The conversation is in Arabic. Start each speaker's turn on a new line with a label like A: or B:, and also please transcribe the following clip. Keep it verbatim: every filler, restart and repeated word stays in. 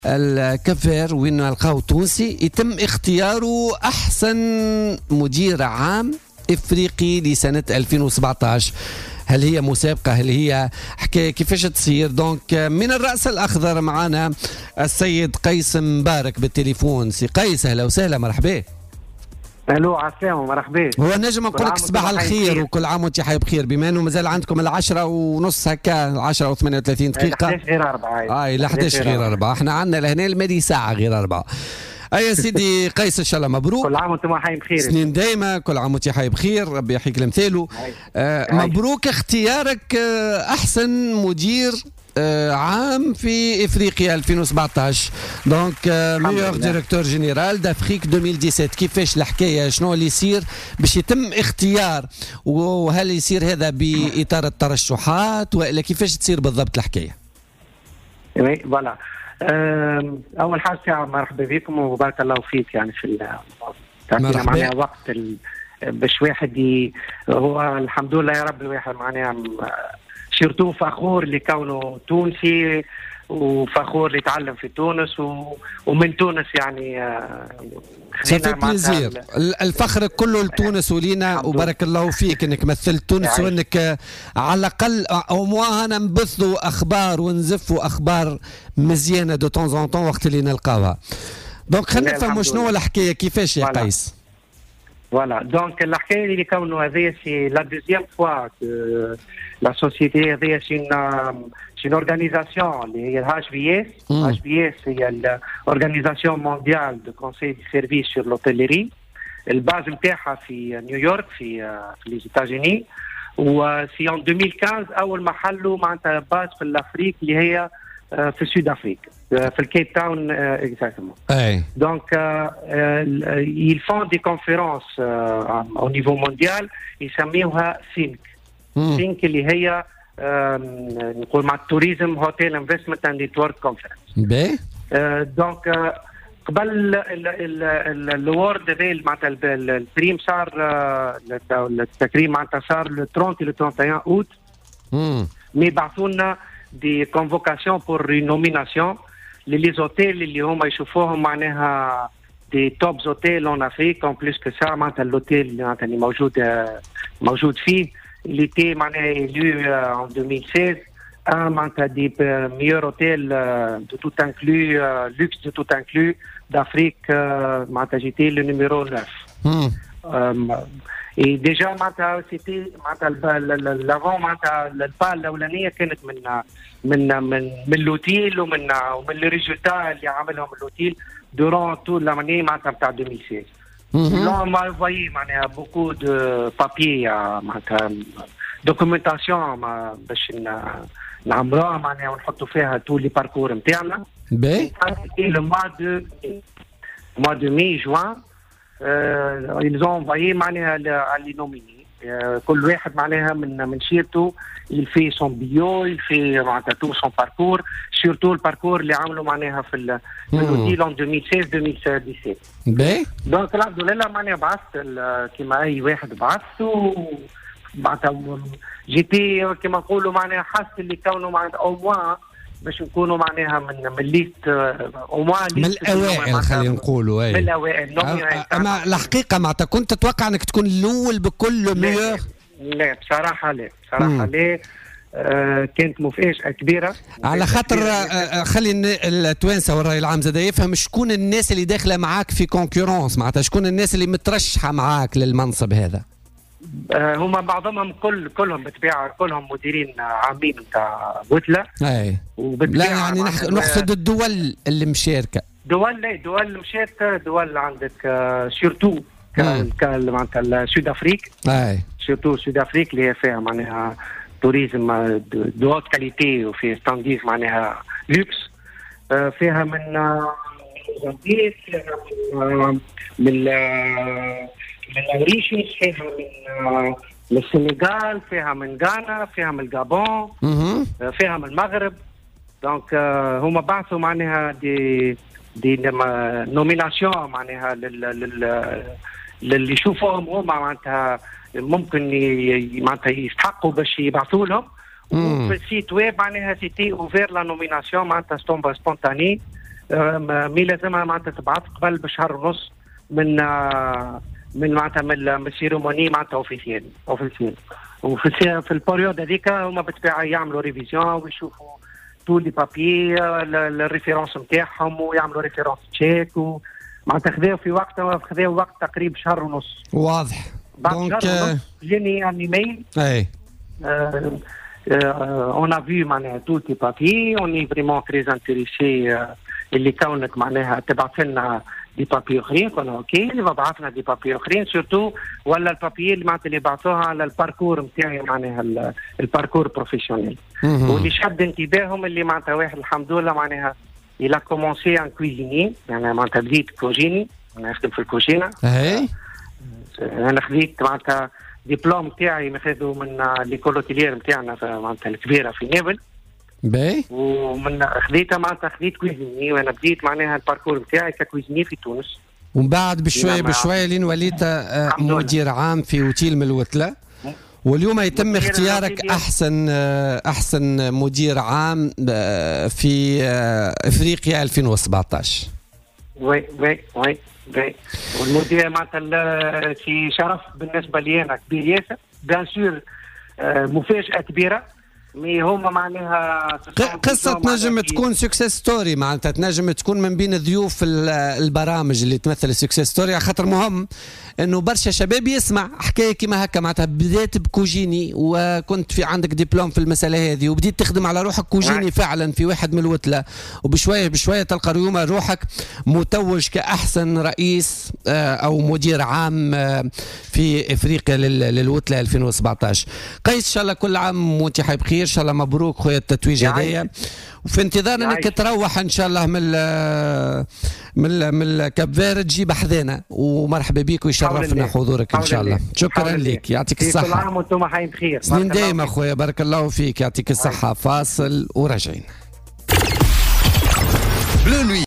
A: الكفر وين نلقاو تونسي يتم اختياره احسن مدير عام افريقي لسنه ألفين وسبعطاش. هل هي مسابقه؟ هل هي حكايه؟ كيفاش تصير؟ دونك من الراس الاخضر معنا السيد قيس مبارك بالتليفون. سي قيس اهلا وسهلا، مرحبا.
B: الو عسلامة، مرحبا.
A: هو نجم نقول لك صباح الخير وكل عام وانت حي بخير، بما انه مازال عندكم العشرة ونص هكا، العشرة وثمانية وثلاثين دقيقة.
B: إحدى عشر غير أربعة.
A: اه إلى إحدى عشر غير أربعة، احنا عندنا لهنا المدي ساعة غير أربعة. أي يا سيدي قيس إن شاء الله مبروك.
B: كل عام وانتم حي بخير.
A: سنين دايما، كل عام وانت حي بخير، ربي يحييك لمثاله. آه مبروك اختيارك آه أحسن مدير آه عام في افريقيا ألفين وسبعطاش. دونك ميور ديريكتور جينيرال دافريك ألفين وسبعطاش. كيفاش الحكايه؟ شنو اللي يصير باش يتم اختيار؟ وهل يصير هذا باطار الترشحات والا كيفاش تصير بالضبط الحكايه؟
B: اي فوالا. اول حاجه مرحبا بكم وبارك الله فيك، يعني في تعطينا معناها وقت ال... باش واحد ي... هو الحمد لله يا رب الواحد معناها سيرتو فخور لكونه تونسي وفخور اللي يتعلم في تونس و... ومن تونس، يعني
A: صافي بليزير. الفخر كله لتونس ولينا، وبارك الله فيك انك مثلت تونس، وانك على الاقل او موا انا نبثوا اخبار ونزفوا اخبار مزيانه دو طون زون طون وقت اللي نلقاوها. دونك خلينا نفهموا شنو الحكايه كيفاش يا قيس.
B: فوالا. دونك الحكايه اللي كونه هذايا سي لا دوزيام فوا لا سوسيتي هذايا سي سي une organisation اللي هي الاتش بي اس. الاتش بي اس هي الاورغانيزاسيون مونديال دو كونساي دي سيرفيس سور لوتيليري. الباز نتاعها في نيويورك في في لي ايتازوني، وسي ان ألفين وخمسطاش اول ما حلوا معناتها باز في الافريق اللي هي في سود افريقيا في الكيب تاون اكزاكتومون.
A: اي
B: دونك ils font des conférences au niveau mondial يسميوها سينك. سينك اللي هي نقول مع التوريزم هوتيل انفستمنت اند نتورك كونفرنس.
A: باهي.
B: دونك قبل الورد هذا معناتها البريم صار التكريم معناتها صار لو ثلاثين لو ثلاثة وثلاثين اوت. مي بعثوا لنا دي كونفوكاسيون بور اون نوميناسيون لي زوتيل اللي هما يشوفوهم معناها دي توب زوتيل اون افريك. اون بليس كو سا معناتها الاوتيل معناتها اللي موجود موجود فيه اللي تي معناها élu en deux mille seize un معناتها دي meilleur hôtel de tout inclus, luxe de tout inclus d'Afrique. معناتها جيتي لو نيميرو neuf. اي ديجا معناتها سيتي معناتها لافون معناتها البال الاولانيه كانت من من من من لوتيل ومن ومن لي ريزولتا اللي عملهم اللوتيل دورون تو لاماني معناتها بتاع deux mille seize. Là, on m'a envoyé beaucoup de papiers, documentation باش نعمروها معناها ونحطوا فيها تو لي باركور نتاعنا.
A: باهي.
B: لو موا دو موا دو مي جوان ils ont envoyé معناها لي نوميني. كل واحد معناها من من شيرته il fait son bio, il fait معناتها tout son parcours, surtout الباركور اللي عملوا معناها في الهوتيل en deux mille seize deux mille dix-sept.
A: باهي.
B: دونك الحمد لله معناها بعثت كيما اي واحد بعثت، معناتها جيتي كيما نقولوا معناها حاسس اللي كونه معناتها او موا باش نكونوا معناها من من ليست او موا
A: من الاوائل خلينا نقولوا. اي
B: من الاوائل.
A: اما الحقيقه معناتها كنت تتوقع انك تكون الاول بكل ميور؟
B: لا بصراحه لا بصراحه لا. آه كانت مفاجأة كبيرة
A: على خاطر آه خلي التوانسة والرأي العام زاد يفهم شكون الناس اللي داخلة معاك في كونكورونس، معناتها شكون الناس اللي مترشحة معاك للمنصب هذا؟
B: آه هما بعضهم كل كلهم بالطبيعة كلهم مديرين عامين نتاع بوتلة.
A: اي لا يعني نقصد الدول اللي مشاركة.
B: دول لا دول مشاركة دول عندك آه سورتو معناتها سود افريك.
A: اي
B: سورتو سود افريك اللي هي فيها معناها توريزم دو هوت كاليتي وفي ستانديز معناها لوكس. فيها من موزمبيق، فيها من من من موريشيوس، فيها من من السنغال، فيها من غانا، فيها من الجابون، فيها من المغرب. دونك هما بعثوا معناها دي دي نوميناسيون معناها لل للي يشوفوهم هما معناتها ممكن معناتها يستحقوا باش يبعثوا لهم. وفي السيت ويب معناها سيتي اوفير لا نوميناسيون معناتها ستومبا سبونتاني مي لازمها معناتها تبعث قبل بشهر ونص من من معناتها من السيريموني معناتها اوفيسيال اوفيسيال وفي في البريود هذيك هما بالطبيعه يعملوا ريفيزيون ويشوفوا تو لي بابي الريفيرونس نتاعهم ويعملوا ريفيرونس تشيك معناتها خذاو في وقت خذاو وقت تقريبا شهر ونص.
A: واضح.
B: دونك جاني ان ايميل.
A: اي
B: اون ا فيو معناها تو لي بابي اون فريمون تري انتريسي اللي كونك معناها تبعث لنا دي بابي اخرين قلنا اوكي بعثنا دي بابي اخرين سورتو ولا البابي اللي معناتها اللي بعثوها على الباركور نتاعي معناها الباركور بروفيسيونيل واللي شد انتباههم اللي معناتها واحد الحمد لله معناها الى كومونسي ان كويزيني يعني معناتها بديت كوجيني انا نخدم في الكوجينه.
A: اي
B: انا خديت معناتها ديبلوم تاعي ماخذه من ليكول اوتيليير نتاعنا معناتها الكبيره في نابل.
A: باهي.
B: ومن خذيتها معناتها خذيت كويزيني وانا بديت معناها الباركور نتاعي ككويزيني في تونس.
A: ومن بعد بشويه بشويه لين وليت مدير عام في اوتيل من الوتله. واليوم يتم اختيارك احسن احسن مدير عام في افريقيا ألفين وسبعطاش.
B: وي وي وي وي والمدير معناتها في شرف بالنسبه لي انا كبير ياسر بيان سور مفاجاه كبيره مي هما معناها
A: قصة تنجم تكون سكسيس ستوري معناتها تنجم تكون من بين ضيوف البرامج اللي تمثل السكسيس ستوري على خاطر مهم انه برشا شباب يسمع حكايه كيما هكا معناتها بديت بكوجيني وكنت في عندك ديبلوم في المساله هذه وبديت تخدم على روحك كوجيني فعلا في واحد من الوتله وبشويه بشويه تلقى اليوم روحك متوج كاحسن رئيس او مدير عام في افريقيا للوتله ألفين وسبعطاش. قيس ان شاء الله كل عام وانت حي بخير ان شاء الله مبروك خويا التتويج هذايا وفي انتظار انك تروح ان شاء الله من ال من ال من كاب فيرد تجيب حذانا ومرحبا بك ويشرفنا حضورك ان شاء الله. شكرا لك يعطيك الصحه.
B: كل عام وانتم حي بخير.
A: سنين دايما خويا بارك الله فيك يعطيك الصحه. فاصل وراجعين.